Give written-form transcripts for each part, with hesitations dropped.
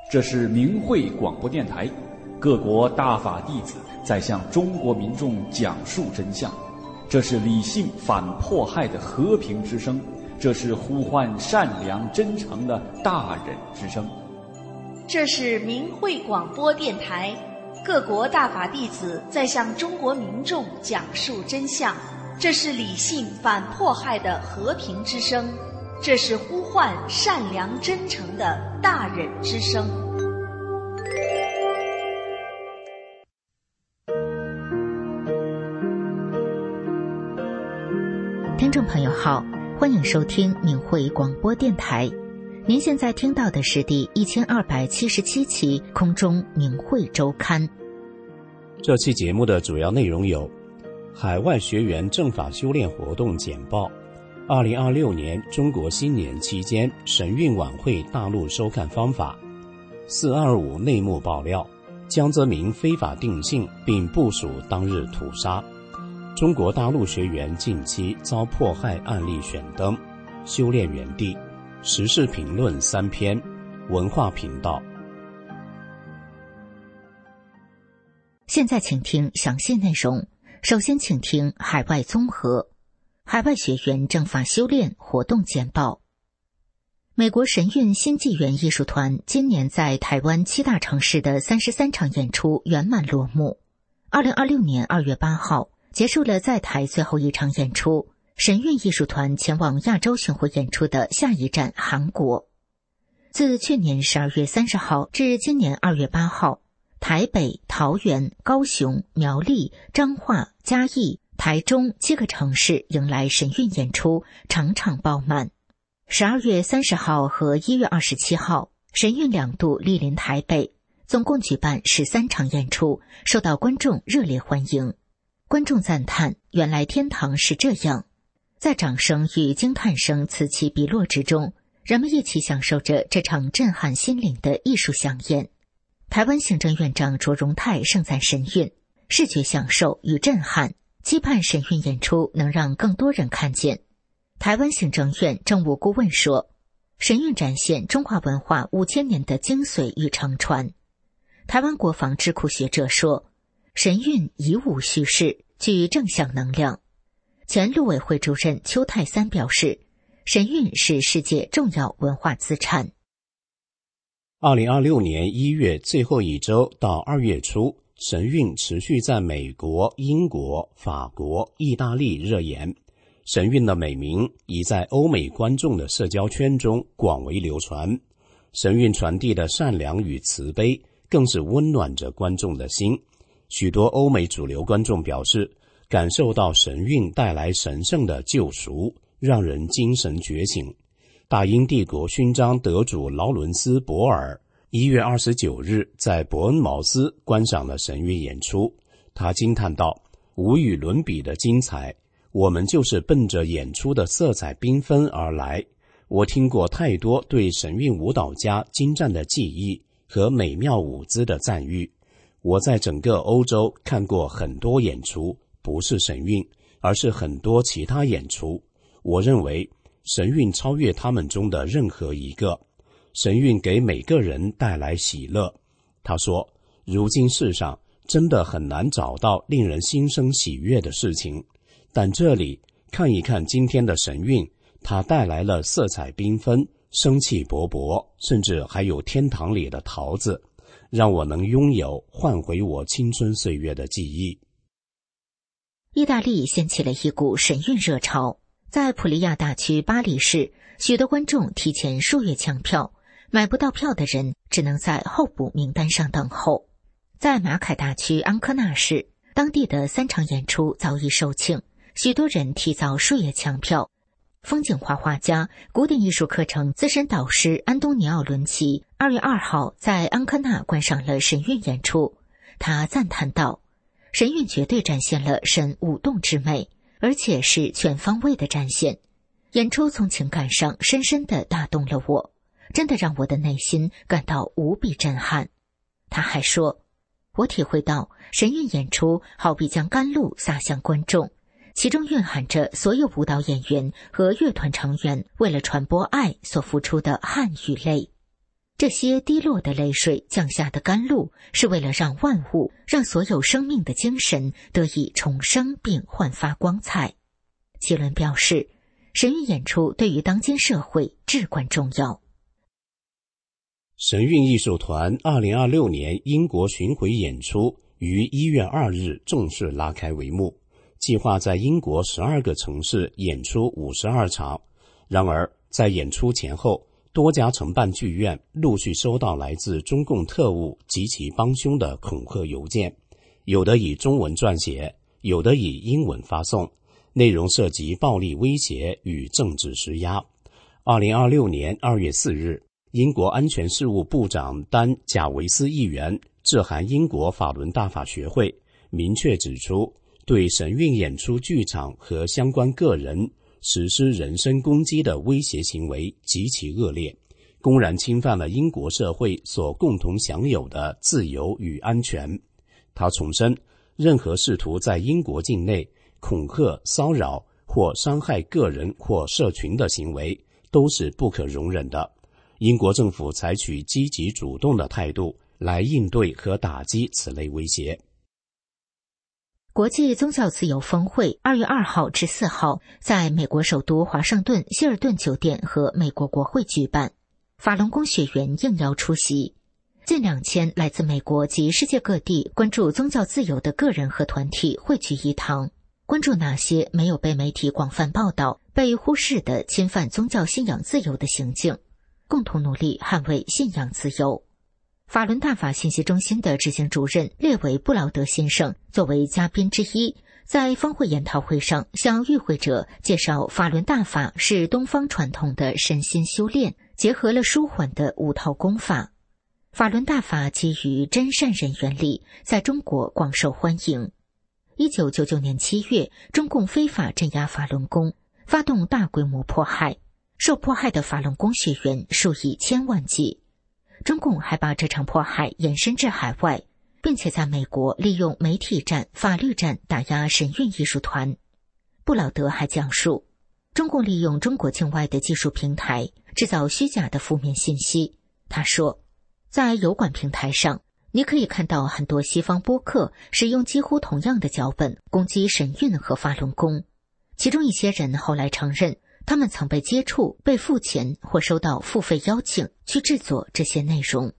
这是明慧广播电台，各国大法弟子在向中国民众讲述真相。这是理性反迫害的和平之声，这是呼唤善良真诚的大忍之声。 这是明慧广播电台，各国大法弟子在向中国民众讲述真相。这是理性反迫害的和平之声，这是呼唤善良真诚的大忍之声。 听众朋友好，欢迎收听明慧广播电台。您现在听到的是第1277期空中明慧周刊。 这期节目的主要内容有：海外学员正法修炼活动简报，2026年中国新年期间神韵晚会大陆收看方法，425内幕爆料，江泽民非法定性并部署当日屠杀，中国大陆学员近期遭迫害案例选灯，修炼原地，时事评论3篇，文化频道。 现在请听详细内容。首先请听海外综合，海外学员正法修炼活动简报。美国神韵新纪元艺术团今年在台湾7大城市的33场演出圆满落幕。2026年2月8号结束了在台最后一场演出，神韵艺术团前往亚洲巡回演出的下一站韩国。自去年12月30号至今年2月8号，台北、桃园、高雄、苗栗、彰化、嘉义、台中7个城市迎来神韵演出，场场爆满。12月30号和1月27号，神韵2度莅临台北，总共举办13场演出，受到观众热烈欢迎。观众赞叹，原来天堂是这样。在掌声与惊叹声此起彼落之中，人们一起享受着这场震撼心灵的艺术飨宴。台湾行政院长卓荣泰盛赞神韵视觉享受与震撼，期盼神韵演出能让更多人看见。台湾行政院政务顾问说，神韵展现中华文化5000年的精髓与承传。台湾国防智库学者说，神韵以武叙事，具正向能量。前陆委会主任邱泰三表示，神韵是世界重要文化资产。 2026年1月最后一周到2月初，神韵持续在美国、英国、法国、意大利热演。神韵的美名已在欧美观众的社交圈中广为流传。神韵传递的善良与慈悲更是温暖着观众的心。许多欧美主流观众表示，感受到神韵带来神圣的救赎，让人精神觉醒。大英帝国勋章得主劳伦斯·博尔1月29日在伯恩茅斯观赏了神韵演出，他惊叹道，无与伦比的精彩，我们就是奔着演出的色彩缤纷而来。我听过太多对神韵舞蹈家精湛的技艺和美妙舞姿的赞誉。我在整个欧洲看过很多演出，不是神韵，而是很多其他演出。我认为神韵超越他们中的任何一个，神韵给每个人带来喜乐。他说，如今世上真的很难找到令人心生喜悦的事情，但这里看一看今天的神韵，它带来了色彩缤纷、生气勃勃，甚至还有天堂里的桃子，让我能拥有换回我青春岁月的记忆。 意大利掀起了一股神韵热潮，在普利亚大区巴黎市，许多观众提前数月抢票，买不到票的人只能在候补名单上等候。在马凯大区安科纳市，当地的3场演出早已售罄，许多人提早数月抢票。风景画画家、古典艺术课程资深导师安东尼奥·伦奇2月2号在安科纳观赏了神韵演出，他赞叹道，神韵绝对展现了神舞动之美，而且是全方位的展现。演出从情感上深深地打动了我，真的让我的内心感到无比震撼。他还说，我体会到神韵演出好比将甘露洒向观众，其中蕴含着所有舞蹈演员和乐团成员为了传播爱所付出的汗与泪。 这些滴落的泪水降下的甘露，是为了让万物，让所有生命的精神得以重生并焕发光彩。奇伦表示，神韵演出对于当今社会至关重要。 神韵艺术团2026年英国巡回演出于1月2日正式拉开帷幕，计划在英国12个城市演出52场。然而，在演出前后，多家承办剧院陆续收到来自中共特务及其帮凶的恐吓邮件，有的以中文撰写，有的以英文发送，内容涉及暴力威胁与政治施压。2026年2月4日，英国安全事务部长丹·贾维斯议员致函英国法伦大法学会，明确指出对神韵演出剧场和相关个人实施人身攻击的威胁行为极其恶劣，公然侵犯了英国社会所共同享有的自由与安全。他重申，任何试图在英国境内恐吓、骚扰或伤害个人或社群的行为都是不可容忍的。英国政府采取积极主动的态度来应对和打击此类威胁。 国际宗教自由峰会2月2号至4号在美国首都华盛顿希尔顿酒店和美国国会举办，法轮功学员应邀出席。近2000来自美国及世界各地关注宗教自由的个人和团体汇聚一堂，关注那些没有被媒体广泛报道、被忽视的侵犯宗教信仰自由的行径，共同努力捍卫信仰自由。法轮大法信息中心的执行主任列维·布劳德先生作为嘉宾之一，在峰会研讨会上向与会者介绍法轮大法是东方传统的身心修炼，结合了舒缓的5套功法。法轮大法基于真善忍原理，在中国广受欢迎。1999年7月，中共非法镇压法轮功，发动大规模迫害，受迫害的法轮功学员数以千万计。中共还把这场迫害延伸至海外，并且在美国利用媒体战、法律战打压神韵艺术团。布劳德还讲述，中共利用中国境外的技术平台制造虚假的负面信息。他说，在油管平台上，你可以看到很多西方播客使用几乎同样的脚本攻击神韵和法轮功，其中一些人后来承认他们曾被接触、被付钱或收到付费邀请去制作这些内容。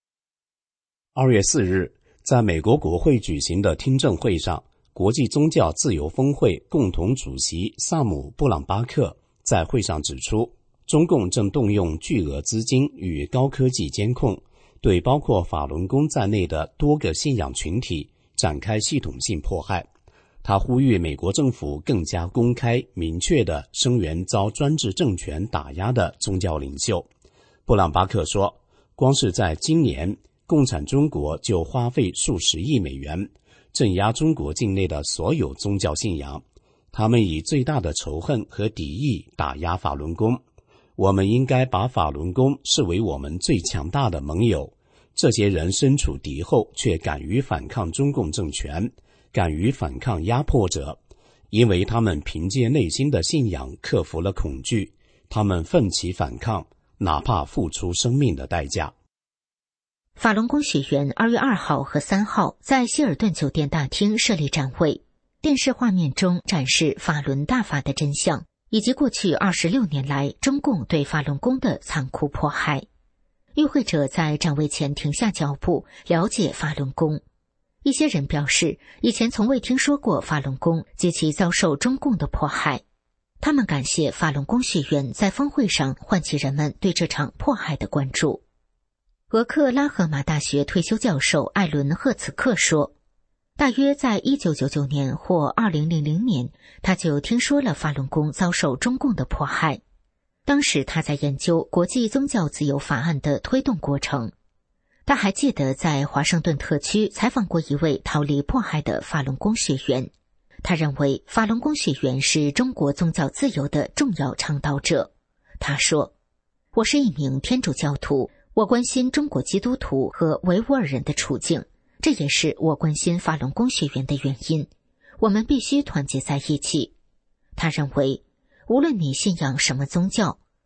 2月4日，在美国国会举行的听证会上，国际宗教自由峰会共同主席萨姆·布朗巴克在会上指出，中共正动用巨额资金与高科技监控，对包括法轮功在内的多个信仰群体展开系统性迫害。他呼吁美国政府更加公开、明确地声援遭专制政权打压的宗教领袖。布朗巴克说，光是在今年，共产中国就花费数十亿美元，镇压中国境内的所有宗教信仰。他们以最大的仇恨和敌意打压法轮功。我们应该把法轮功视为我们最强大的盟友。这些人身处敌后，却敢于反抗中共政权，敢于反抗压迫者，因为他们凭借内心的信仰克服了恐惧，他们奋起反抗，哪怕付出生命的代价。 法轮功学员2月2号和3号在希尔顿酒店大厅设立展会，电视画面中展示法轮大法的真相，以及过去26年来中共对法轮功的残酷迫害。与会者在展位前停下脚步，了解法轮功。一些人表示，以前从未听说过法轮功及其遭受中共的迫害。他们感谢法轮功学员在峰会上唤起人们对这场迫害的关注。俄克拉荷马大学退休教授艾伦·赫茨克说，大约在1999年或2000年，他就听说了法轮功遭受中共的迫害。当时他在研究国际宗教自由法案的推动过程。他还记得在华盛顿特区采访过一位逃离迫害的法轮功学员。他认为法轮功学员是中国宗教自由的重要倡导者。他说，我是一名天主教徒，我关心中国基督徒和维吾尔人的处境，这也是我关心法轮功学员的原因。我们必须团结在一起。他认为，无论你信仰什么宗教，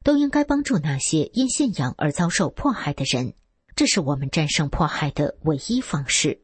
都应该帮助那些因信仰而遭受迫害的人，这是我们战胜迫害的唯一方式。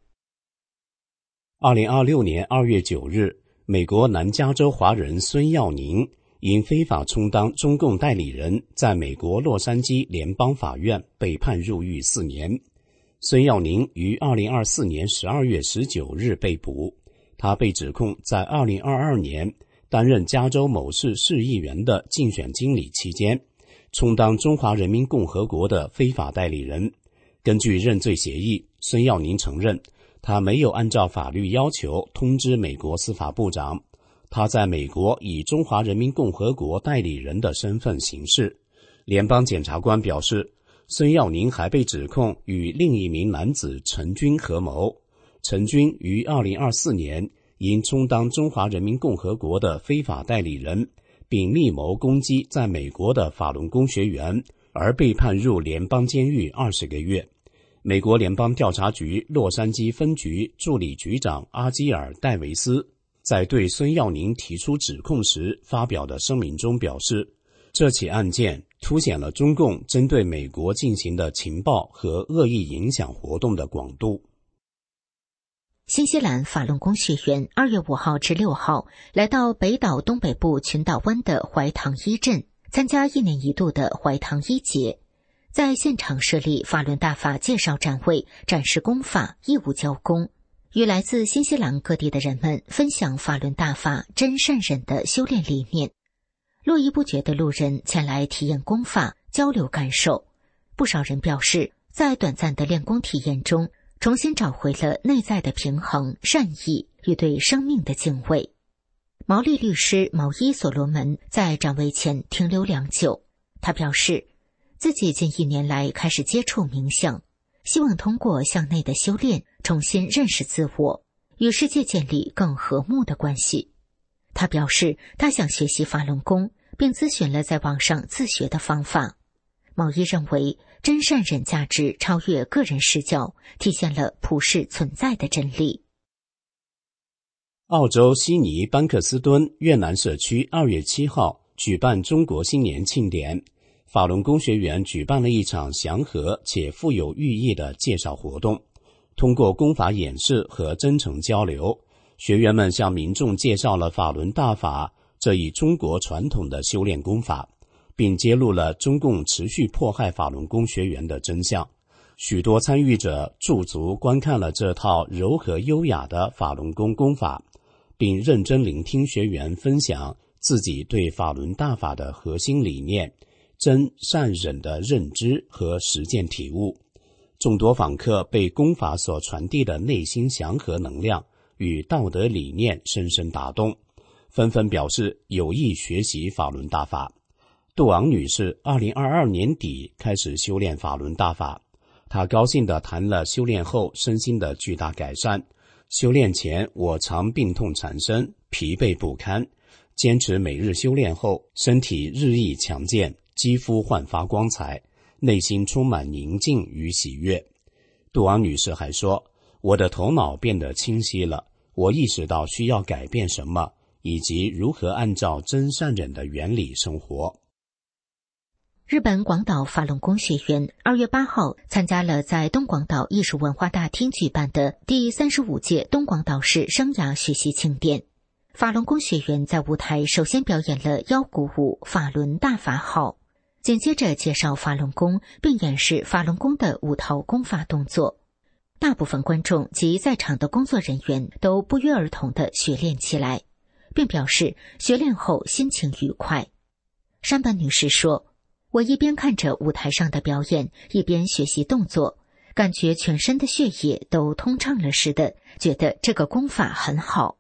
2026年2月9日，美国南加州华人孙耀宁因非法充当中共代理人，在美国洛杉矶联邦法院被判入狱4年。孙耀宁于2024年12月19日被捕，他被指控在2022年担任加州某市市议员的竞选经理期间，充当中华人民共和国的非法代理人。根据认罪协议，孙耀宁承认他没有按照法律要求通知美国司法部长，他在美国以中华人民共和国代理人的身份行事。联邦检察官表示，孙耀宁还被指控与另一名男子陈军合谋。陈军于2024年因充当中华人民共和国的非法代理人，并密谋攻击在美国的法轮功学员，而被判入联邦监狱20个月。美国联邦调查局洛杉矶分局助理局长阿基尔·戴维斯在对孙耀宁提出指控时发表的声明中表示，这起案件凸显了中共针对美国进行的情报和恶意影响活动的广度。 新西兰法轮功学员2月5号至6号来到北岛东北部群岛湾的怀唐一镇，参加1年1度的怀唐一节，在现场设立法轮大法介绍展位，展示功法，义务教功，与来自新西兰各地的人们分享法轮大法真善忍的修炼理念。络绎不绝的路人前来体验功法，交流感受。不少人表示，在短暂的练功体验中，重新找回了内在的平衡、善意与对生命的敬畏。毛利律师毛伊所罗门在展位前停留良久，他表示，自己近1年来开始接触冥想，希望通过向内的修炼重新认识自我，与世界建立更和睦的关系。他表示，他想学习法轮功，并咨询了在网上自学的方法。毛伊认为，真善忍价值超越个人视角，体现了普世存在的真理。 澳洲悉尼班克斯敦越南社区2月7号举办中国新年庆典，法轮功学员举办了一场祥和且富有寓意的介绍活动。通过功法演示和真诚交流，学员们向民众介绍了法轮大法这一中国传统的修炼功法，并揭露了中共持续迫害法轮功学员的真相。许多参与者驻足观看了这套柔和优雅的法轮功功法，并认真聆听学员分享自己对法轮大法的核心理念真善忍的认知和实践体悟。众多访客被功法所传递的内心祥和能量与道德理念深深打动，纷纷表示有意学习法轮大法。杜昂女士2022年底开始修炼法轮大法，她高兴地谈了修炼后身心的巨大改善。修炼前我常病痛缠身，疲惫不堪，坚持每日修炼后，身体日益强健，肌肤焕发光彩，内心充满宁静与喜悦。杜昂女士还说，我的头脑变得清晰了，我意识到需要改变什么，以及如何按照真善忍的原理生活。 日本广岛法轮功学员2月8号参加了在东广岛艺术文化大厅举办的第35届东广岛市生涯学习庆典。法轮功学员在舞台首先表演了腰鼓舞法轮大法号，紧接着介绍法轮功，并演示法轮功的5套功法动作。大部分观众及在场的工作人员都不约而同地学练起来，并表示学练后心情愉快。山本女士说，我一边看着舞台上的表演，一边学习动作，感觉全身的血液都通畅了似的，觉得这个功法很好。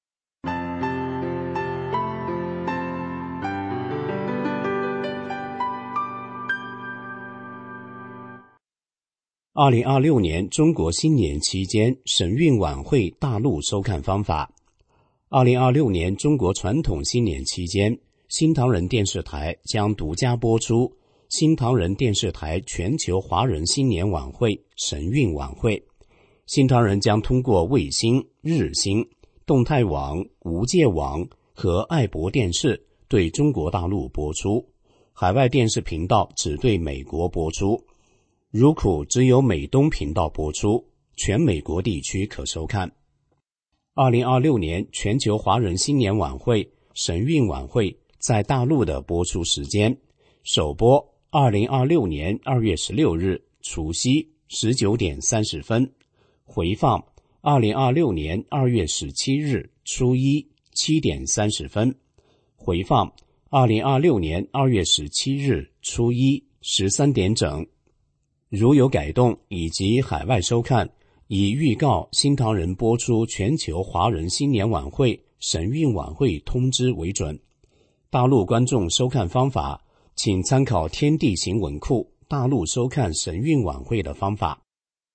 2026年中国新年期间神韵晚会大陆收看方法。2026年中国传统新年期间，新唐人电视台将独家播出新唐人电视台全球华人新年晚会神韵晚会。新唐人将通过卫星、日星、动态网、无界网和爱博电视对中国大陆播出， 海外电视频道只对美国播出，如苦只有美东频道播出，全美国地区可收看。2026年全球华人新年晚会神韵晚会在大陆的播出时间，首播2026年2月16日除夕19点30分，回放2026年2月17日初一7点30分，回放2026年2月17日初一13点整。如有改动以及海外收看，以预告新唐人播出全球华人新年晚会神韵晚会通知为准。大陆观众收看方法，请参考天地行文库大陆收看神韵晚会的方法。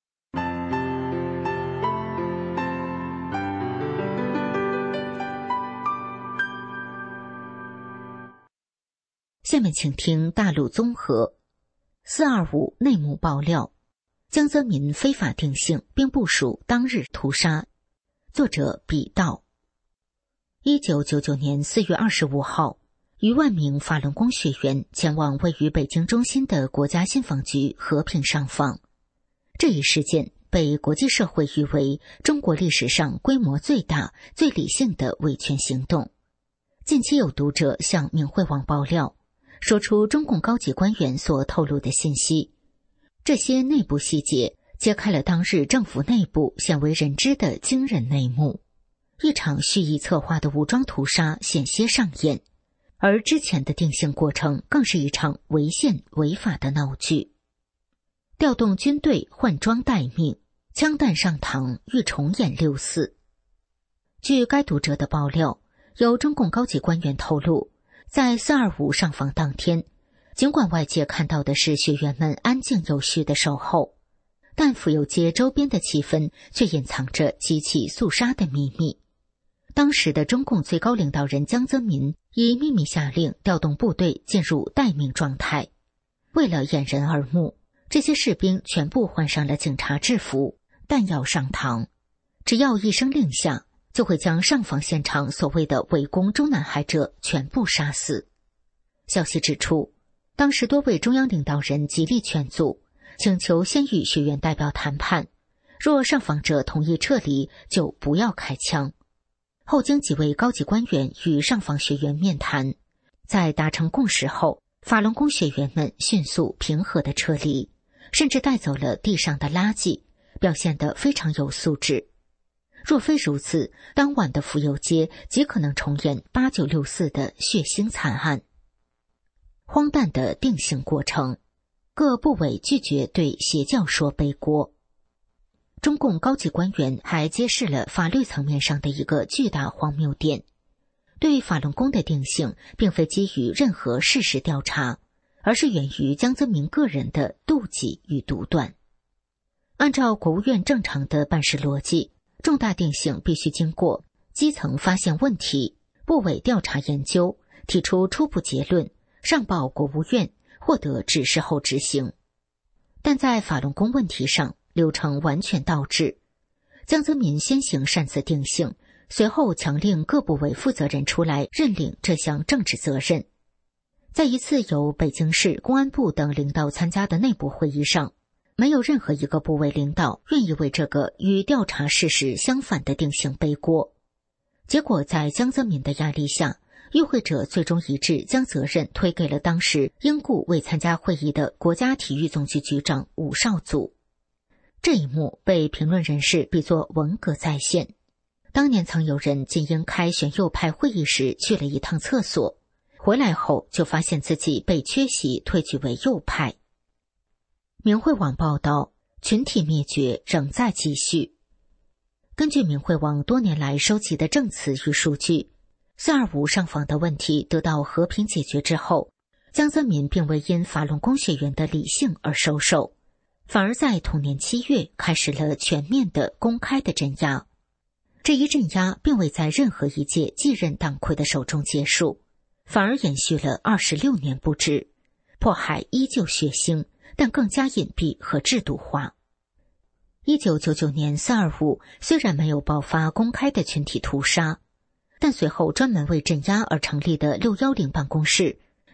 下面请听大陆综合。425内幕爆料，江泽民非法定性并部署当日屠杀。作者彼道。1999年4月25号，逾万名法轮功学员前往位于北京中心的国家信访局和平上访。这一事件被国际社会誉为中国历史上规模最大、最理性的维权行动。近期有读者向明慧网爆料，说出中共高级官员所透露的信息。这些内部细节揭开了当日政府内部鲜为人知的惊人内幕。一场蓄意策划的武装屠杀险些上演，而之前的定性过程更是一场违宪违法的闹剧。调动军队换装待命，枪弹上膛欲重演6·4。据该读者的爆料，由中共高级官员透露，在425上访当天，尽管外界看到的是学员们安静有序的守候，但府右街周边的气氛却隐藏着极其肃杀的秘密。当时的中共最高领导人江泽民已秘密下令调动部队进入待命状态。为了掩人耳目，这些士兵全部换上了警察制服，弹药上膛，只要一声令下，就会将上访现场所谓的围攻中南海者全部杀死。消息指出，当时多位中央领导人极力劝阻，请求先与学员代表谈判，若上访者同意撤离，就不要开枪。后经几位高级官员与上访学员面谈，在达成共识后，法轮功学员们迅速平和地撤离，甚至带走了地上的垃圾，表现得非常有素质。若非如此，当晚的府右街极可能重演8964的血腥惨案。荒诞的定性过程，各部委拒绝对邪教说背锅。中共高级官员还揭示了法律层面上的一个巨大荒谬点：对法轮功的定性并非基于任何事实调查，而是源于江泽民个人的妒忌与独断。按照国务院正常的办事逻辑，重大定性必须经过基层发现问题，部委调查研究，提出初步结论，上报国务院，获得指示后执行。但在法轮功问题上，流程完全倒置。江泽民先行擅自定性，随后强令各部委负责人出来认领这项政治责任。在一次由北京市公安部等领导参加的内部会议上，没有任何一个部委领导愿意为这个与调查事实相反的定性背锅。结果在江泽民的压力下，与会者最终一致将责任推给了当时因故未参加会议的国家体育总局局长伍绍祖。这一幕被评论人士比作文革再现。当年曾有人仅因开选右派会议时去了一趟厕所，回来后就发现自己被缺席推举为右派。明慧网报道，群体灭绝仍在继续。根据明慧网多年来收集的证词与数据，425上访的问题得到和平解决之后，江泽民并未因法轮功学员的理性而收手，反而在同年7月开始了全面的公开的镇压。这一镇压并未在任何一届继任党魁的手中结束，反而延续了26年不止，迫害依旧血腥，但更加隐蔽和制度化。1999年425虽然没有爆发公开的群体屠杀，但随后专门为镇压而成立的610办公室，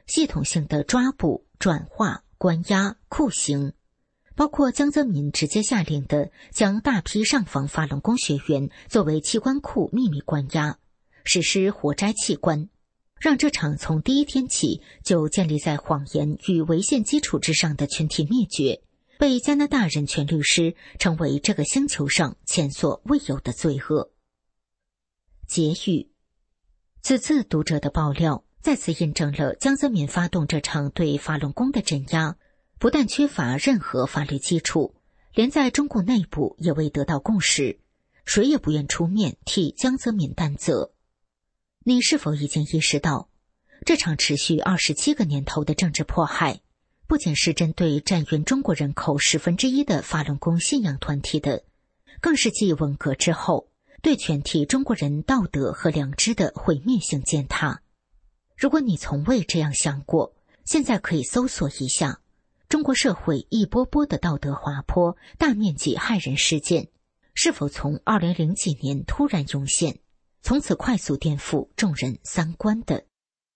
系统性的抓捕、转化、关押、酷刑，包括江泽民直接下令的将大批上访法轮功学员作为器官库秘密关押，实施活摘器官，让这场从第一天起就建立在谎言与违宪基础之上的群体灭绝，被加拿大人权律师称为这个星球上前所未有的罪恶。结语。此次读者的爆料再次印证了江泽民发动这场对法轮功的镇压，不但缺乏任何法律基础，连在中共内部也未得到共识，谁也不愿出面替江泽民担责。你是否已经意识到，这场持续27个年头的政治迫害，不仅是针对占据中国人口1/10的法轮功信仰团体的，更是继文革之后对全体中国人道德和良知的毁灭性践踏。如果你从未这样想过，现在可以搜索一下中国社会一波波的道德滑坡、大面积害人事件，是否从2000几年突然涌现，从此快速颠覆众人三观的。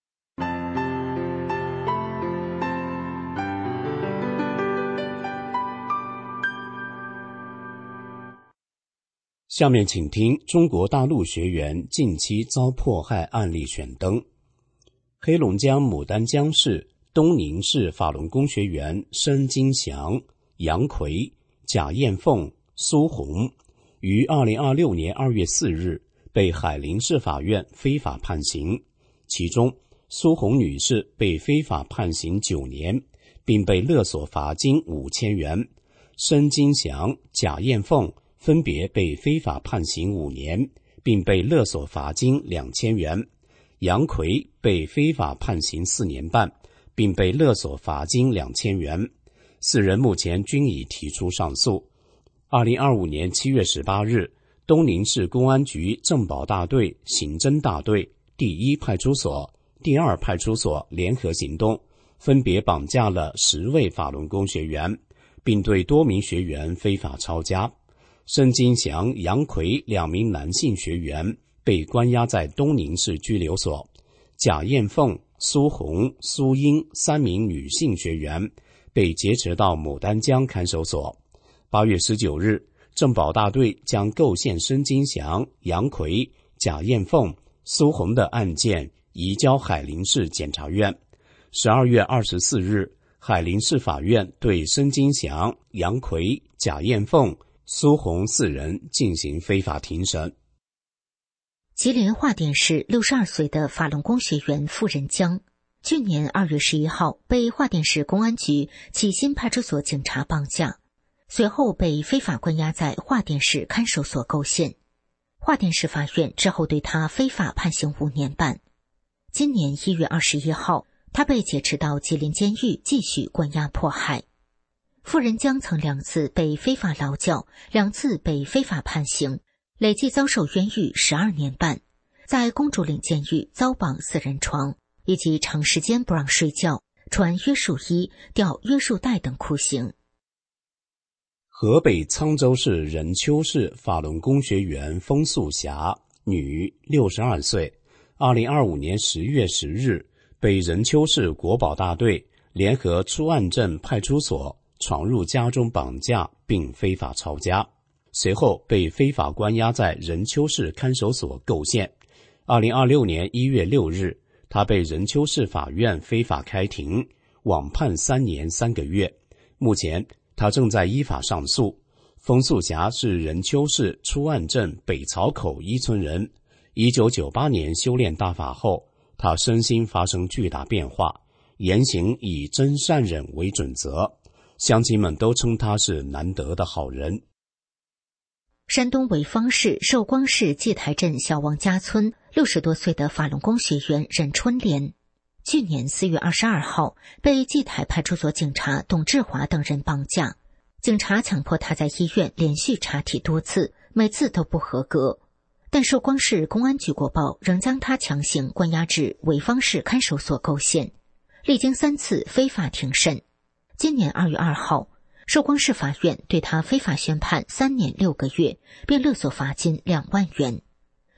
下面请听中国大陆学员近期遭迫害案例选灯。黑龙江牡丹江市东宁市法轮功学员申金祥、杨奎、贾艳凤、苏红于2026年2月4日被海陵市法院非法判刑，其中苏红女士被非法判刑9年，并被勒索罚金5000元，申金祥、贾艳凤分别被非法判刑5年，并被勒索罚金2000元。杨奎被非法判刑4年半，并被勒索罚金2000元。4人目前均已提出上诉。2025年7月18日，东宁市公安局政保大队刑侦大队第1派出所、第2派出所联合行动，分别绑架了10位法轮功学员，并对多名学员非法抄家。申金祥、杨奎2名男性学员被关押在东宁市拘留所，贾艳凤、苏红、苏英3名女性学员被劫持到牡丹江看守所。8月19日，政保大队将构陷申金祥、杨奎、贾艳凤、苏红的案件移交海陵市检察院。12月24日，海陵市法院对申金祥、杨奎、贾艳凤、苏红4人进行非法庭审。 吉林华甸市62岁的法轮功学员傅仁江，去年2月11号被华甸市公安局启新派出所警察绑架，随后被非法关押在华甸市看守所构陷。华甸市法院之后对他非法判刑5年半。今年1月21号，他被劫持到吉林监狱继续关押迫害。傅仁江曾2次被非法劳教，2次被非法判刑，累计遭受冤狱12年半，在公主岭监狱遭绑4人床，以及长时间不让睡觉、穿约束衣、吊约束带等酷刑。 河北沧州市任丘市法轮功学员封素霞，女，62岁，2025年10月10日被任丘市国保大队联合出案镇派出所闯入家中绑架并非法抄家，随后被非法关押在任丘市看守所构陷。2026年1月6日，他被任丘市法院非法开庭，网判3年3个月。目前他正在依法上诉。封素霞是任丘市出案镇北曹口1村人。1998年修炼大法后，他身心发生巨大变化，言行以真善忍为准则，乡亲们都称他是难得的好人。 山东潍坊市寿光市祭台镇小王家村60多岁的法轮功学员任春莲，去年4月22号被祭台派出所警察董志华等人绑架，警察强迫他在医院连续查体多次，每次都不合格，但寿光市公安局过报仍将他强行关押至潍坊市看守所构陷，历经3次非法庭审。今年2月2号，寿光市法院对他非法宣判3年6个月，并勒索罚金2万元。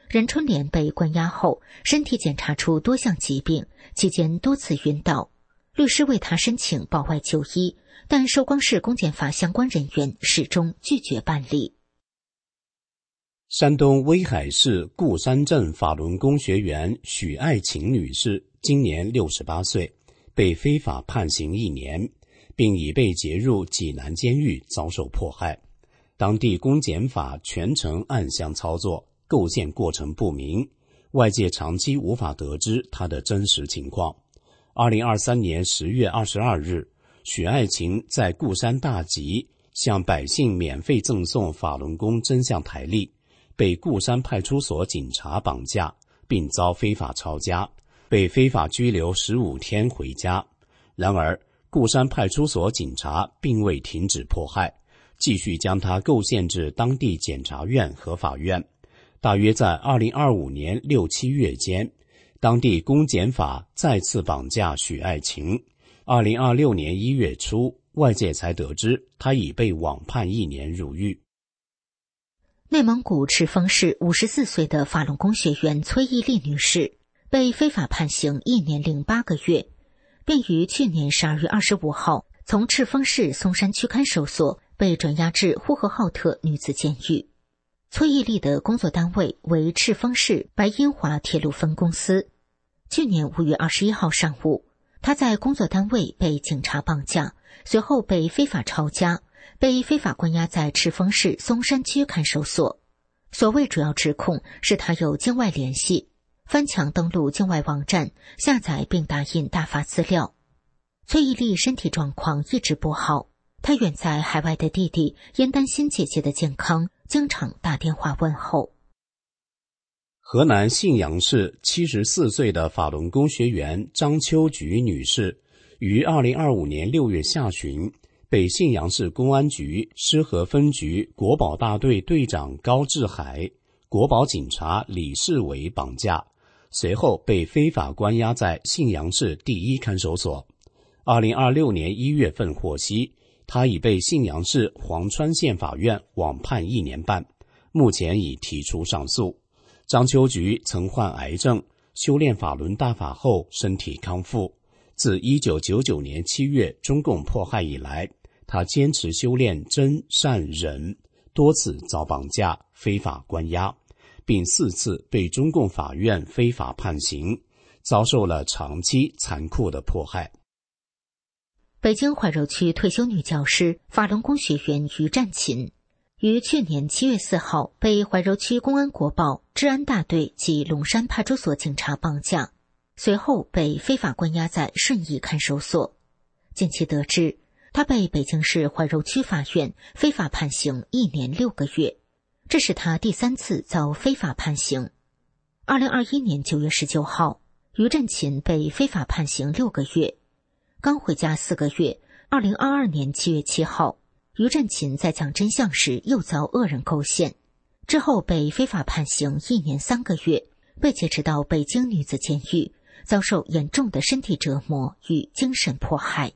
任春莲被关押后，身体检查出多项疾病，期间多次晕倒。律师为他申请保外就医，但寿光市公检法相关人员始终拒绝办理。 山东威海市固山镇法轮功学员许爱琴女士今年68岁，被非法判刑1年，并已被劫入济南监狱遭受迫害。当地公检法全程暗箱操作，构陷过程不明，外界长期无法得知她的真实情况。2023年10月22日，许爱琴在固山大集向百姓免费赠送法轮功真相台历，被固山派出所警察绑架，并遭非法抄家，被非法拘留15天回家。然而，固山派出所警察并未停止迫害，继续将他构陷至当地检察院和法院。大约在2025年6、7月间，当地公检法再次绑架许爱琴。2026年1月初，外界才得知他已被网判1年入狱。 内蒙古赤峰市54岁的法轮功学员崔义丽女士被非法判刑1年零8个月，并于去年12月25号从赤峰市松山区看守所被转押至呼和浩特女子监狱。崔义丽的工作单位为赤峰市白银华铁路分公司。去年5月21号上午，她在工作单位被警察绑架，随后被非法抄家，被非法关押在赤峰市松山区看守所。所谓主要指控是她有境外联系，翻墙登录境外网站，下载并打印大法资料。崔义丽身体状况一直不好，她远在海外的弟弟因担心姐姐的健康，经常打电话问候。 河南信阳市74岁的法轮功学员张秋菊女士于2025年6月下旬被信阳市公安局施河分局国保大队队长高志海、国保警察李世伟绑架，随后被非法关押在信阳市第1看守所。2026年1月份获悉，他已被信阳市黄川县法院网判1年半，目前已提出上诉。张秋菊曾患癌症，修炼法轮大法后身体康复。自1999年7月中共迫害以来，他坚持修炼真善忍，多次遭绑架、非法关押，并4次被中共法院非法判刑，遭受了长期残酷的迫害。 北京怀柔区退休女教师、法轮功学员于占琴于去年7月4号被怀柔区公安国保治安大队及龙山派出所警察绑架，随后被非法关押在顺义看守所。近期得知，他被北京市怀柔区法院非法判刑1年6个月，这是他第3次遭非法判刑。2021年9月19号，于占琴被非法判刑6个月。刚回家4个月，2022年7月7号，于占琴在讲真相时又遭恶人构陷，之后被非法判刑1年3个月，被劫持到北京女子监狱，遭受严重的身体折磨与精神迫害。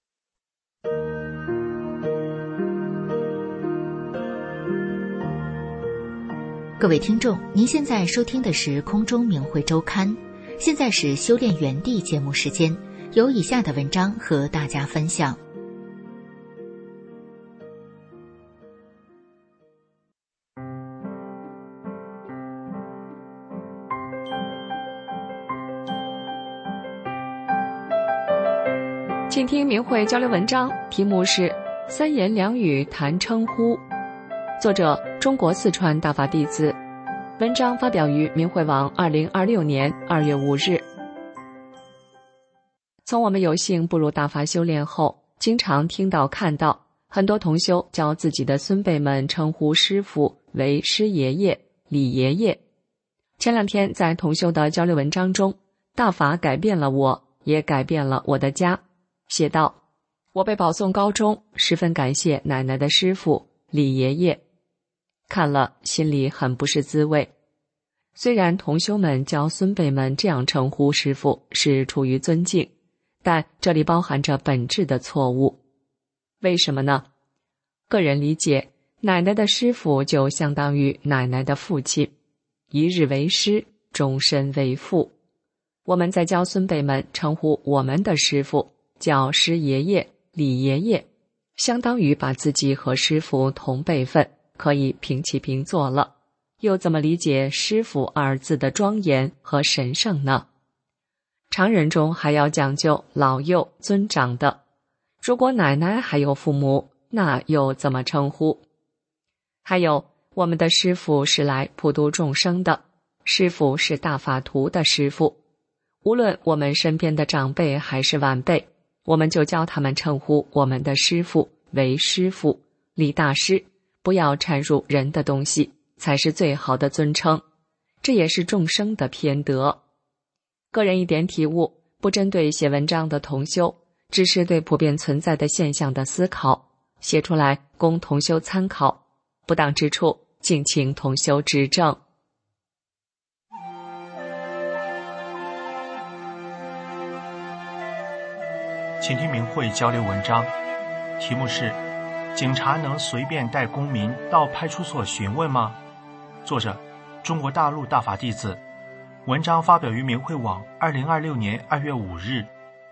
各位听众，您现在收听的是空中明慧周刊，现在是修炼原地节目时间，有以下的文章和大家分享。 请听明慧交流文章，题目是三言两语谈称呼，作者中国四川大法弟子，文章发表于明慧网2026年2月5日。从我们有幸步入大法修炼后，经常听到看到很多同修教自己的孙辈们称呼师父为师爷爷、李爷爷。前2天在同修的交流文章中，大法改变了我，也改变了我的家。写道：我被保送高中，十分感谢奶奶的师父李爷爷。看了心里很不是滋味。虽然同修们教孙辈们这样称呼师父是出于尊敬，但这里包含着本质的错误。为什么呢？个人理解，奶奶的师父就相当于奶奶的父亲， 一日为师，终身为父。我们在教孙辈们称呼我们的师父叫师爷爷、李爷爷，相当于把自己和师父同辈分，可以平起平坐了。又怎么理解师父二字的庄严和神圣呢？常人中还要讲究老幼尊长的，如果奶奶还有父母，那又怎么称呼？还有，我们的师父是来普度众生的，师父是大法图的师父。无论我们身边的长辈还是晚辈，我们就教他们称呼我们的师父为师父、李大师，不要掺入人的东西，才是最好的尊称。这也是众生的偏德。个人一点体悟，不针对写文章的同修，只是对普遍存在的现象的思考，写出来供同修参考，不当之处敬请同修指正。 请听明慧交流文章，题目是警察能随便带公民到派出所询问吗？作者中国大陆大法弟子，文章发表于明慧网2026年2月5日。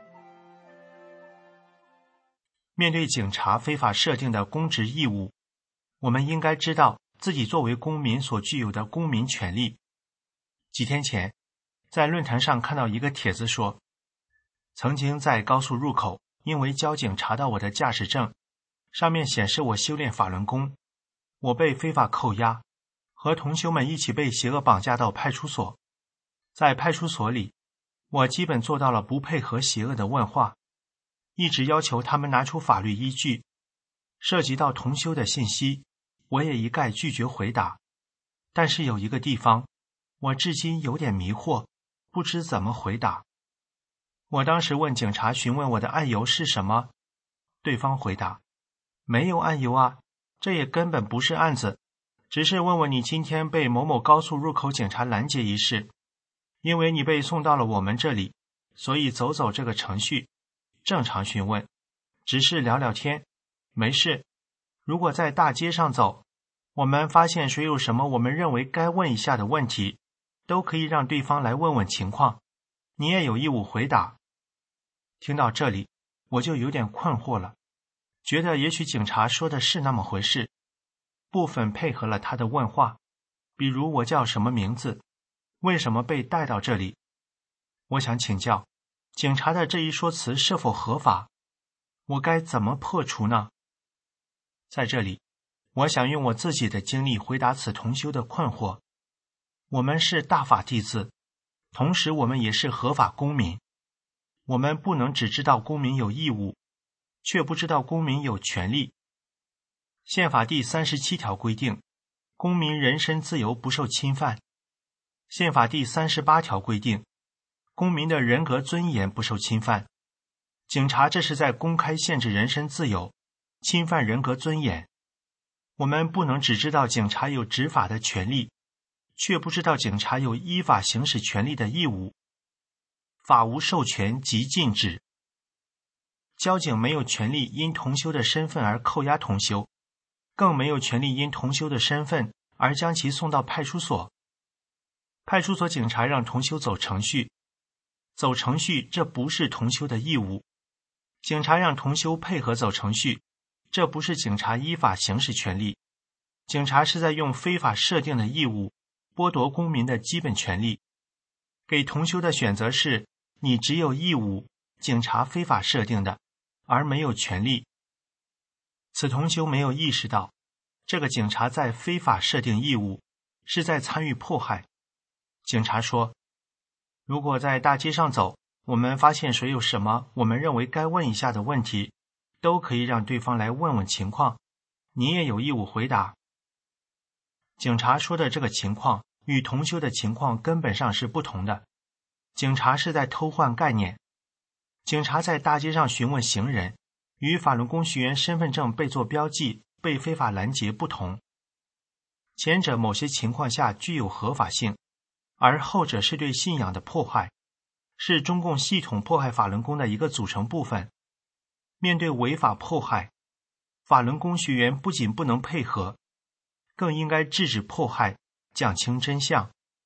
面对警察非法设定的公职义务，我们应该知道自己作为公民所具有的公民权利。几天前，在论坛上看到一个帖子说，曾经在高速入口，因为交警查到我的驾驶证，上面显示我修炼法轮功，我被非法扣押，和同修们一起被邪恶绑架到派出所。在派出所里，我基本做到了不配合邪恶的问话，一直要求他们拿出法律依据。涉及到同修的信息，我也一概拒绝回答。但是有一个地方，我至今有点迷惑，不知怎么回答。我当时问警察询问我的案由是什么，对方回答，没有案由啊，这也根本不是案子，只是问问你今天被某某高速入口警察拦截一事，因为你被送到了我们这里，所以走这个程序，正常询问，只是聊聊天，没事。如果在大街上走，我们发现谁有什么我们认为该问一下的问题，都可以让对方来问问情况，你也有义务回答。听到这里，我就有点困惑了，觉得也许警察说的是那么回事，部分配合了他的问话，比如我叫什么名字，为什么被带到这里。我想请教，警察的这一说辞是否合法？我该怎么破除呢？在这里，我想用我自己的经历回答此同修的困惑。我们是大法弟子，同时我们也是合法公民。我们不能只知道公民有义务，却不知道公民有权利。宪法第37条规定，公民人身自由不受侵犯。宪法第38条规定，公民的人格尊严不受侵犯。警察这是在公开限制人身自由，侵犯人格尊严。我们不能只知道警察有执法的权利，却不知道警察有依法行使权利的义务。法无授权即禁止。交警没有权利因同修的身份而扣押同修，更没有权利因同修的身份而将其送到派出所。派出所警察让同修走程序，走程序这不是同修的义务。警察让同修配合走程序，这不是警察依法行使权利。警察是在用非法设定的义务剥夺公民的基本权利。给同修的选择是，你只有义务，警察非法设定的，而没有权利。此同修没有意识到，这个警察在非法设定义务，是在参与迫害。警察说，如果在大街上走，我们发现谁有什么我们认为该问一下的问题，都可以让对方来问问情况，你也有义务回答。警察说的这个情况与同修的情况根本上是不同的。警察是在偷换概念。警察在大街上询问行人，与法轮功学员身份证被做标记、被非法拦截不同。前者某些情况下具有合法性，而后者是对信仰的迫害，是中共系统迫害法轮功的一个组成部分。面对违法迫害，法轮功学员不仅不能配合，更应该制止迫害，讲清真相，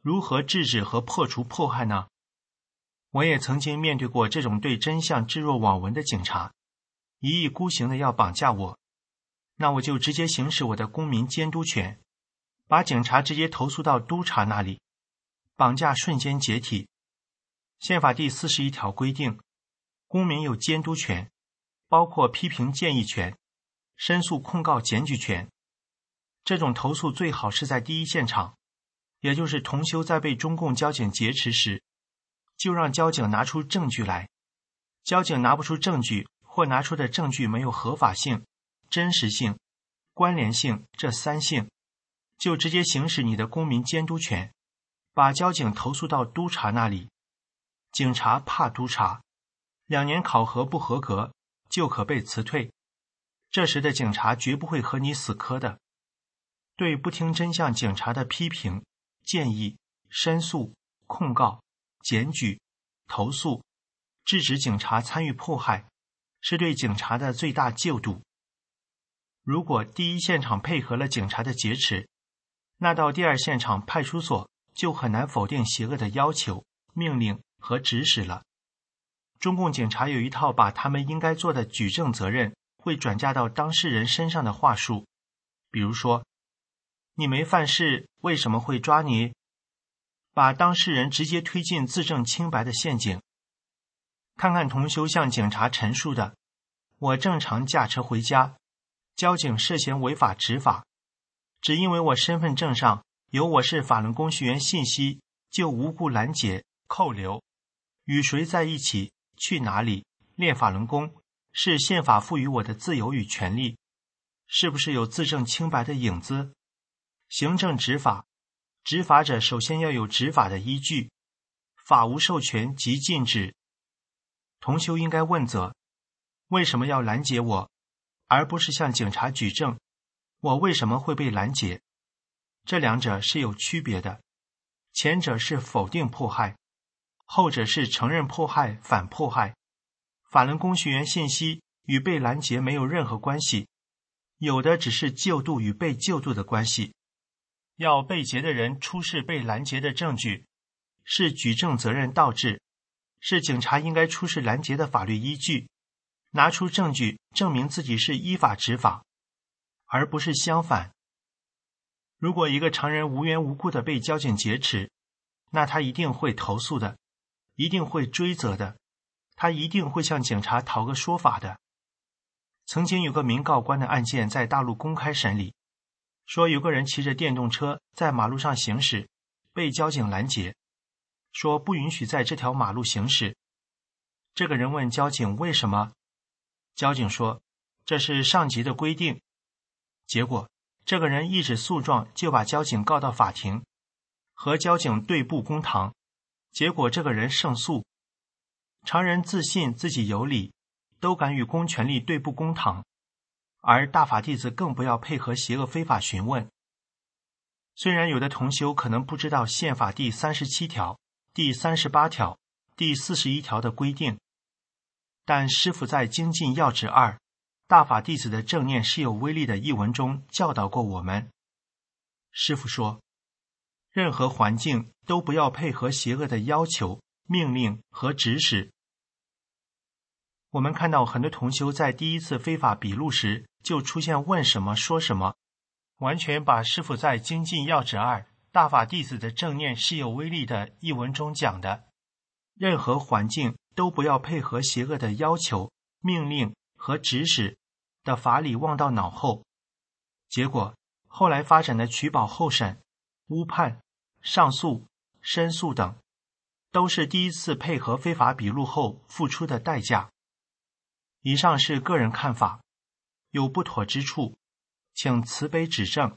如何制止和破除迫害呢？我也曾经面对过这种对真相置若罔闻的警察，一意孤行的要绑架我，那我就直接行使我的公民监督权，把警察直接投诉到督察那里，绑架瞬间解体。宪法第41条规定，公民有监督权，包括批评建议权、申诉控告检举权。这种投诉最好是在第一现场，也就是同修在被中共交警劫持时，就让交警拿出证据来。交警拿不出证据，或拿出的证据没有合法性、真实性、关联性这3性，就直接行使你的公民监督权，把交警投诉到督察那里。警察怕督察，2年考核不合格就可被辞退，这时的警察绝不会和你死磕的。对不听真相警察的批评、建议、申诉、控告、检举、投诉，制止警察参与迫害，是对警察的最大救度。如果第一现场配合了警察的劫持，那到第2现场派出所就很难否定邪恶的要求、命令和指使了。中共警察有一套把他们应该做的举证责任会转嫁到当事人身上的话术，比如说，你没犯事，为什么会抓你？把当事人直接推进自证清白的陷阱。看看同修向警察陈述的，我正常驾车回家，交警涉嫌违法执法，只因为我身份证上有我是法轮功学员信息，就无故拦截、扣留。与谁在一起，去哪里，练法轮功，是宪法赋予我的自由与权利，是不是有自证清白的影子？行政执法，执法者首先要有执法的依据，法无授权即禁止。同修应该问责，为什么要拦截我，而不是向警察举证，我为什么会被拦截？这2者是有区别的，前者是否定迫害，后者是承认迫害、反迫害。法轮功学员信息与被拦截没有任何关系，有的只是救度与被救度的关系。要被劫的人出示被拦截的证据，是举证责任倒置，是警察应该出示拦截的法律依据，拿出证据证明自己是依法执法，而不是相反。如果一个常人无缘无故的被交警劫持，那他一定会投诉的，一定会追责的，他一定会向警察讨个说法的。曾经有个民告官的案件在大陆公开审理，说有个人骑着电动车在马路上行驶，被交警拦截，说不允许在这条马路行驶。这个人问交警为什么，交警说这是上级的规定。结果这个人一纸诉状就把交警告到法庭，和交警对簿公堂，结果这个人胜诉。常人自信自己有理，都敢与公权力对簿公堂，而大法弟子更不要配合邪恶非法询问。虽然有的同修可能不知道宪法第37条、第38条、第41条的规定，但师父在精进要旨2大法弟子的正念是有威力的一文中教导过我们。师父说，任何环境都不要配合邪恶的要求、命令和指使。我们看到很多同修在第一次非法笔录时就出现问什么说什么，完全把师父在精进要旨2大法弟子的正念是有威力的一文中讲的，任何环境都不要配合邪恶的要求、命令和指使的法理忘到脑后。结果后来发展的取保候审、误判、上诉、申诉等，都是第一次配合非法笔录后付出的代价。以上是个人看法，有不妥之处，请慈悲指正。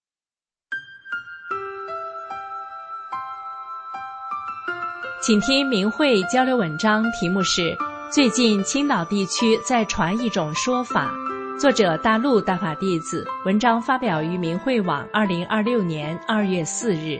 请听明慧交流文章，题目是最近青岛地区在传一种说法，作者大陆大法弟子，文章发表于明慧网2026年2月4日。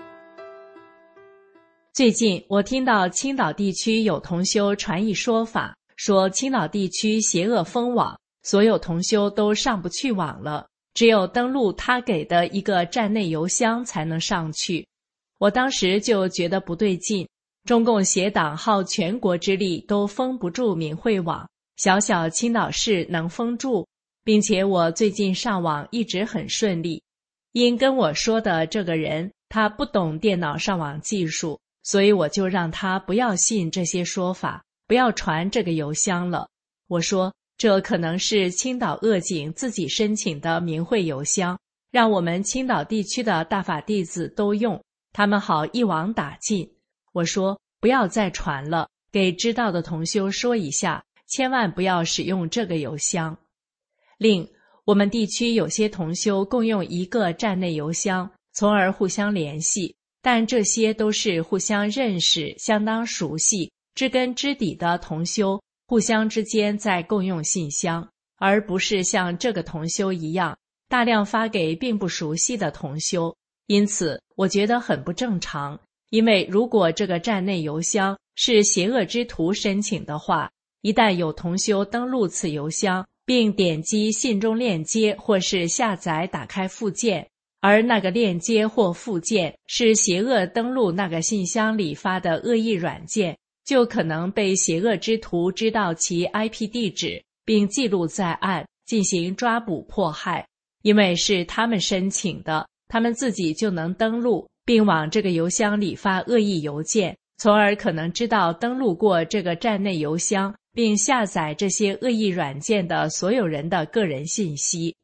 最近我听到青岛地区有同修传一说法，说青岛地区邪恶封网，所有同修都上不去网了，只有登录他给的一个站内邮箱才能上去。 我当时就觉得不对劲，中共邪党耗全国之力都封不住明慧网，小小青岛市能封住，并且我最近上网一直很顺利。因跟我说的这个人他不懂电脑上网技术，所以我就让他不要信这些说法，不要传这个邮箱了。我说这可能是青岛鄂警自己申请的明慧邮箱，让我们青岛地区的大法弟子都用，他们好一网打尽。我说不要再传了，给知道的同修说一下，千万不要使用这个邮箱。另我们地区有些同修共用一个站内邮箱，从而互相联系，但这些都是互相认识、相当熟悉、知根知底的同修，互相之间在共用信箱，而不是像这个同修一样大量发给并不熟悉的同修。因此我觉得很不正常，因为如果这个站内邮箱是邪恶之徒申请的话，一旦有同修登录此邮箱并点击信中链接或是下载打开附件，而那个链接或附件是邪恶登录那个信箱里发的恶意软件，就可能被邪恶之徒知道其 IP 地址并记录在案，进行抓捕迫害。因为是他们申请的，他们自己就能登录并往这个邮箱里发恶意邮件，从而可能知道登录过这个站内邮箱并下载这些恶意软件的所有人的个人信息。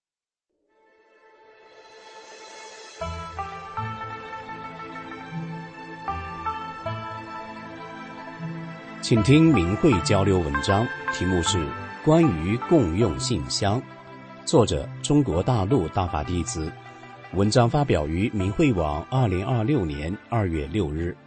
请听明慧交流文章，题目是《关于共用信箱》，作者中国大陆大法弟子，文章发表于明慧网2026年2月6日。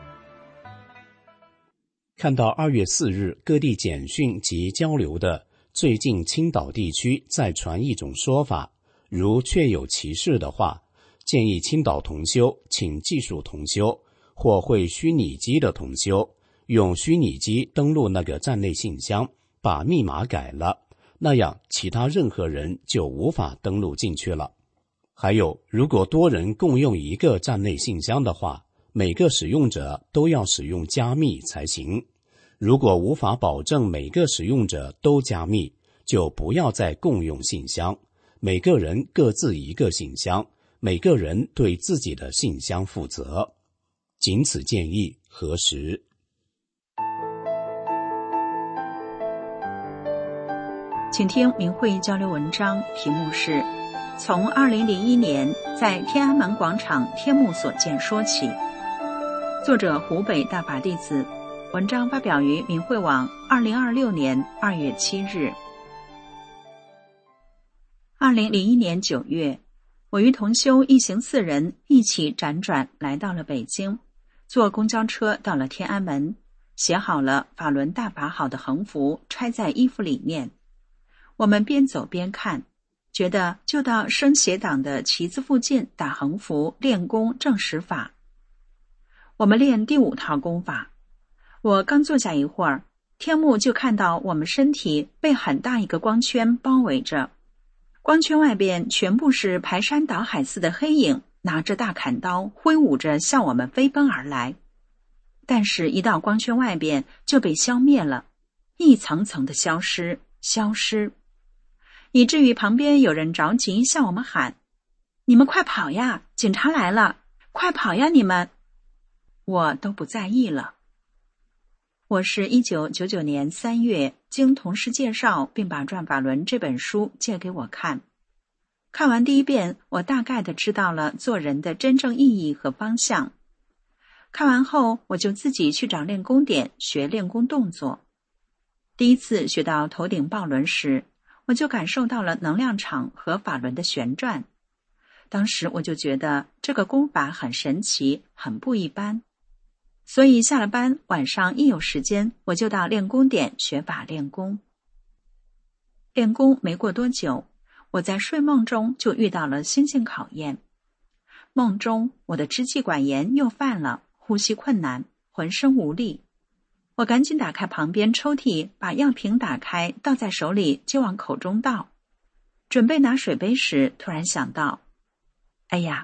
看到2月4日各地简讯及交流的最近青岛地区再传一种说法，如确有其事的话，建议青岛同修请技术同修或会虚拟机的同修用虚拟机登录那个站内信箱，把密码改了，那样其他任何人就无法登录进去了。还有，如果多人共用一个站内信箱的话，每个使用者都要使用加密才行。如果无法保证每个使用者都加密，就不要再共用信箱，每个人各自一个信箱，每个人对自己的信箱负责。仅此建议，核实。 请听明慧交流文章，题目是从2001年在天安门广场天幕所见说起，作者湖北大法弟子，文章发表于明慧网2026年2月7日。2001年9月，我与同修一行4人一起辗转来到了北京，坐公交车到了天安门，写好了法轮大法好的横幅揣在衣服里面。我们边走边看，觉得就到生邪党的旗子附近打横幅练功正实法。我们练第5套功法，我刚坐下一会儿，天幕就看到我们身体被很大一个光圈包围着，光圈外边全部是排山倒海似的黑影，拿着大砍刀挥舞着向我们飞奔而来。但是一到光圈外边就被消灭了，一层层的消失，以至于旁边有人着急向我们喊：你们快跑呀，警察来了，快跑呀你们！我都不在意了。我是1999年3月经同事介绍，并把《转法轮》这本书借给我看。看完第一遍，我大概的知道了做人的真正意义和方向。看完后，我就自己去找练功点学练功动作。第一次学到头顶抱轮时，我就感受到了能量场和法轮的旋转。当时我就觉得这个功法很神奇，很不一般。所以下了班，晚上一有时间，我就到练功点学法练功。练功没过多久，我在睡梦中就遇到了心性考验。梦中我的支气管炎又犯了，呼吸困难，浑身无力。我赶紧打开旁边抽屉，把药瓶打开，倒在手里就往口中倒。准备拿水杯时，突然想到，哎呀，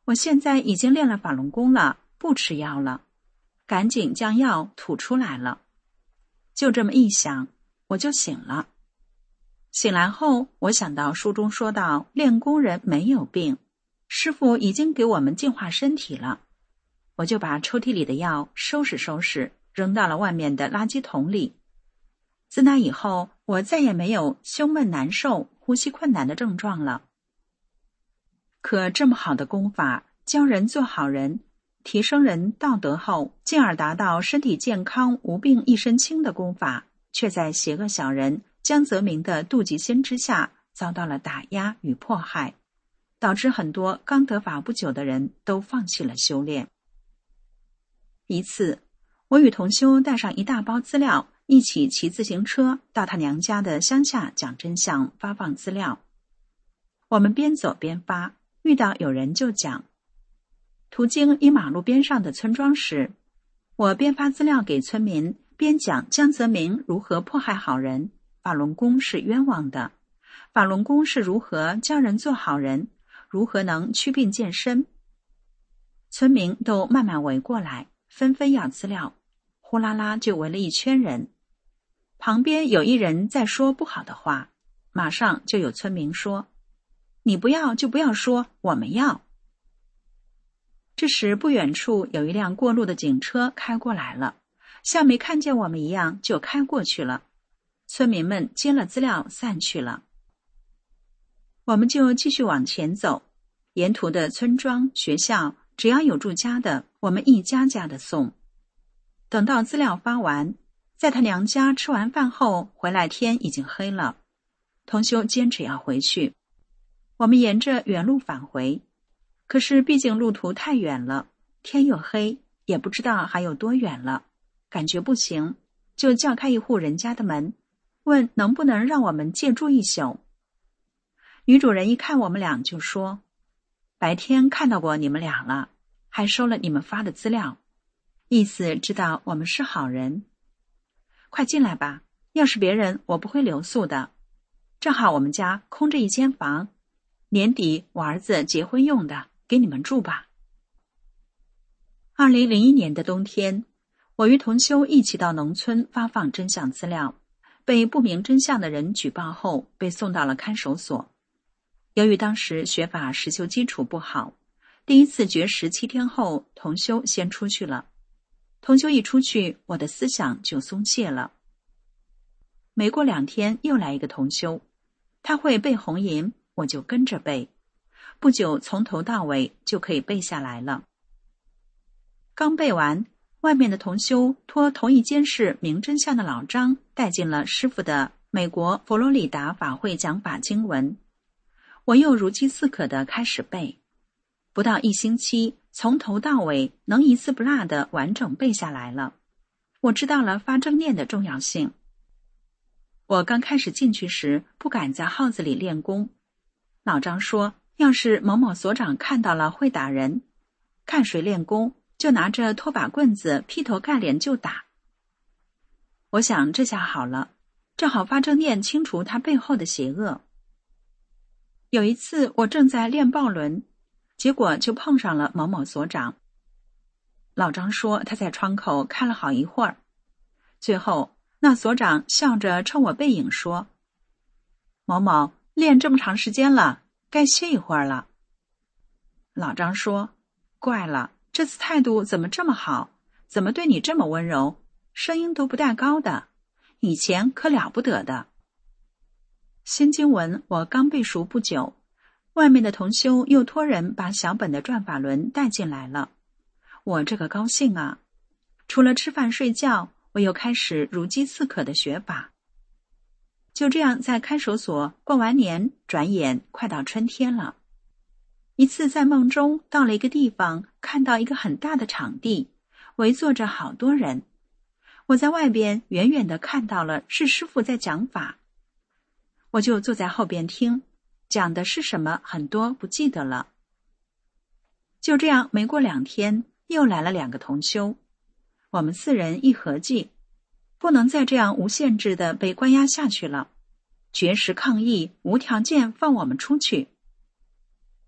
我现在已经练了法轮功了，不吃药了，赶紧将药吐出来了。就这么一想，我就醒了。醒来后，我想到书中说到练功人没有病，师父已经给我们净化身体了。我就把抽屉里的药收拾收拾，扔到了外面的垃圾桶里。自那以后，我再也没有胸闷难受、呼吸困难的症状了。可这么好的功法，教人做好人，提升人道德后，进而达到身体健康、无病一身轻的功法，却在邪恶小人江泽民的妒忌心之下遭到了打压与迫害，导致很多刚得法不久的人都放弃了修炼。一次，我与同修带上一大包资料，一起骑自行车到他娘家的乡下讲真相，发放资料。我们边走边发，遇到有人就讲。途经一马路边上的村庄时，我边发资料给村民，边讲江泽民如何迫害好人，法轮功是冤枉的，法轮功是如何教人做好人，如何能祛病健身。村民都慢慢围过来，纷纷要资料，呼啦啦就围了一圈人。旁边有一人在说不好的话，马上就有村民说：“你不要就不要说，我们要。”这时不远处有一辆过路的警车开过来了，像没看见我们一样就开过去了。村民们接了资料散去了。我们就继续往前走，沿途的村庄、学校，只要有住家的，我们一家家的送。等到资料发完，在他娘家吃完饭后回来，天已经黑了。同修坚持要回去，我们沿着原路返回，可是毕竟路途太远了，天又黑，也不知道还有多远了，感觉不行，就叫开一户人家的门，问能不能让我们借住一宿。女主人一看我们俩就说：“白天看到过你们俩了，还收了你们发的资料，意思知道我们是好人。快进来吧，要是别人我不会留宿的，正好我们家空着一间房，年底我儿子结婚用的，给你们住吧。”2001年的冬天，我与同修一起到农村发放真相资料，被不明真相的人举报后，被送到了看守所。由于当时学法实修基础不好，第一次绝食7天后，同修先出去了。同修一出去，我的思想就松懈了。没过2天，又来一个同修，他会背红吟，我就跟着背，不久从头到尾就可以背下来了。刚背完，外面的同修托同一监事明真相的老张带进了师父的美国佛罗里达法会讲法经文，我又如饥似渴地开始背，不到1星期，从头到尾能一字不落地完整背下来了。我知道了发正念的重要性。我刚开始进去时，不敢在号子里练功。老张说，要是某某所长看到了会打人，看谁练功，就拿着拖把棍子劈头盖脸就打。我想这下好了，正好发正念清除他背后的邪恶。有一次我正在练抱轮，结果就碰上了某某所长。老张说他在窗口看了好一会儿，最后那所长笑着冲我背影说：“某某练这么长时间了，该歇一会儿了。”老张说：“怪了，这次态度怎么这么好，怎么对你这么温柔，声音都不带高的，以前可了不得的。”新经文我刚背熟不久，外面的同修又托人把小本的转法轮带进来了。我这个高兴啊！除了吃饭睡觉，我又开始如饥似渴的学法。就这样在看守所过完年，转眼快到春天了。一次在梦中到了一个地方，看到一个很大的场地，围坐着好多人。我在外边远远地看到了是师父在讲法，我就坐在后边听，讲的是什么很多不记得了。就这样没过2天，又来了2个同修，我们4人一合计，不能再这样无限制的被关押下去了，绝食抗议，无条件放我们出去。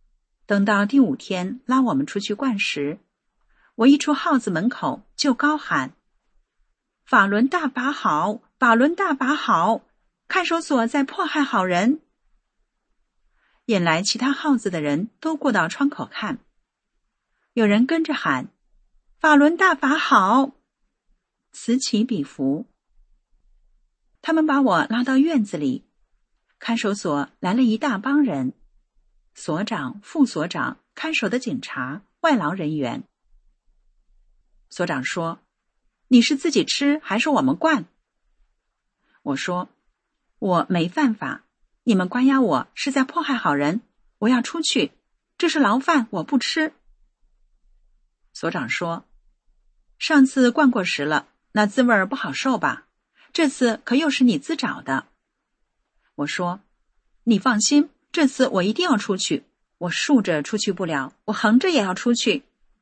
等到第5天拉我们出去灌时，我一出号子门口就高喊：法轮大法好，法轮大法好，看守所在迫害好人。引来其他号子的人都过到窗口看，有人跟着喊：法轮大法好，此起彼伏。他们把我拉到院子里，看守所来了一大帮人，所长、副所长、看守的警察、外劳人员。所长说：你是自己吃还是我们灌？我说：我没犯法，你们关押我是在迫害好人，我要出去，这是牢饭，我不吃。所长说：上次灌过食了，那滋味不好受吧？这次可又是你自找的。我说：你放心，这次我一定要出去，我竖着出去不了，我横着也要出去。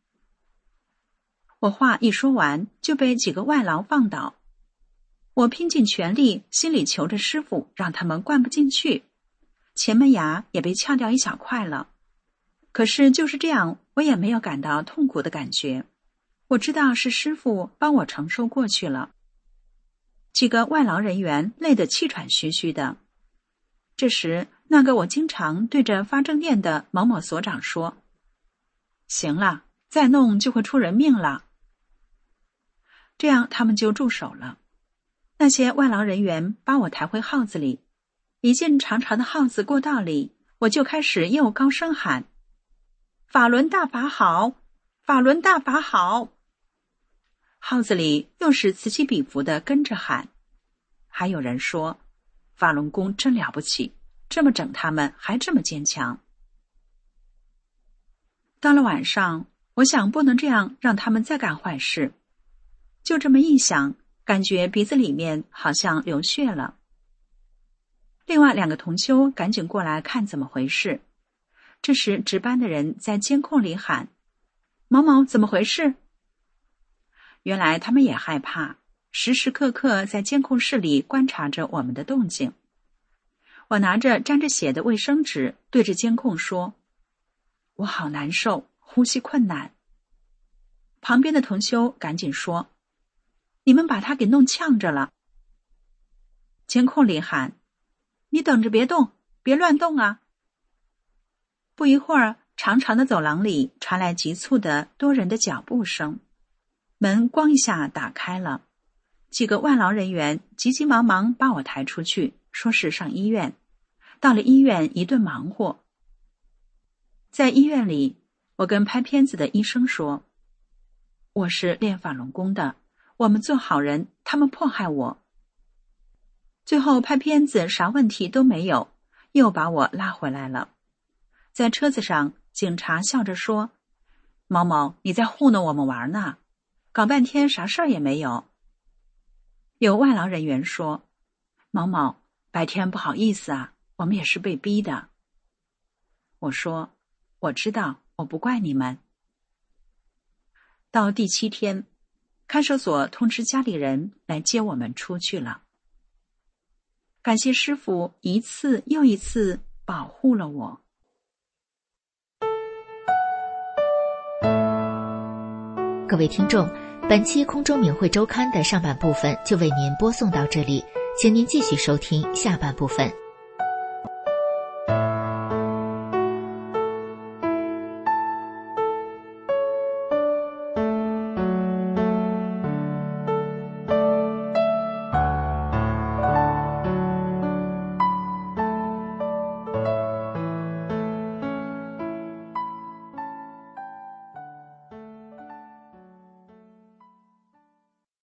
我话一说完，就被几个外劳放倒。我拼尽全力，心里求着师傅让他们灌不进去，前门牙也被撬掉一小块了。可是就是这样，我也没有感到痛苦的感觉。我知道是师傅帮我承受过去了。几个外劳人员累得气喘吁吁的。这时，那个我经常对着发证店的某某所长说：行了，再弄就会出人命了。这样他们就住手了。那些外劳人员把我抬回号子里，一进长长的号子过道里，我就开始又高声喊：法轮大法好，法轮大法好。号子里又是此起彼伏的跟着喊。还有人说：法轮功真了不起，这么整他们还这么坚强。到了晚上，我想不能这样让他们再干坏事，就这么一想，感觉鼻子里面好像流血了。另外2个同修赶紧过来看怎么回事。这时值班的人在监控里喊：某某怎么回事？原来他们也害怕，时时刻刻在监控室里观察着我们的动静。我拿着沾着血的卫生纸对着监控说：我好难受，呼吸困难。旁边的同修赶紧说：你们把他给弄呛着了。监控里喊：你等着别动，别乱动啊。不一会儿，长长的走廊里传来急促的多人的脚步声，门咣一下打开了，几个外劳人员急急忙忙把我抬出去，说是上医院。到了医院一顿忙活。在医院里，我跟拍片子的医生说：我是练法轮功的，我们做好人，他们迫害我。最后拍片子啥问题都没有，又把我拉回来了。在车子上，警察笑着说：某某，你在糊弄我们玩呢，搞半天啥事儿也没有。有外劳人员说：某某，白天不好意思啊，我们也是被逼的。我说：我知道，我不怪你们。到第7天，看守所通知家里人来接我们出去了。感谢师父一次又一次保护了我。 各位听众，本期空中明慧周刊的上半部分就为您播送到这里，请您继续收听下半部分。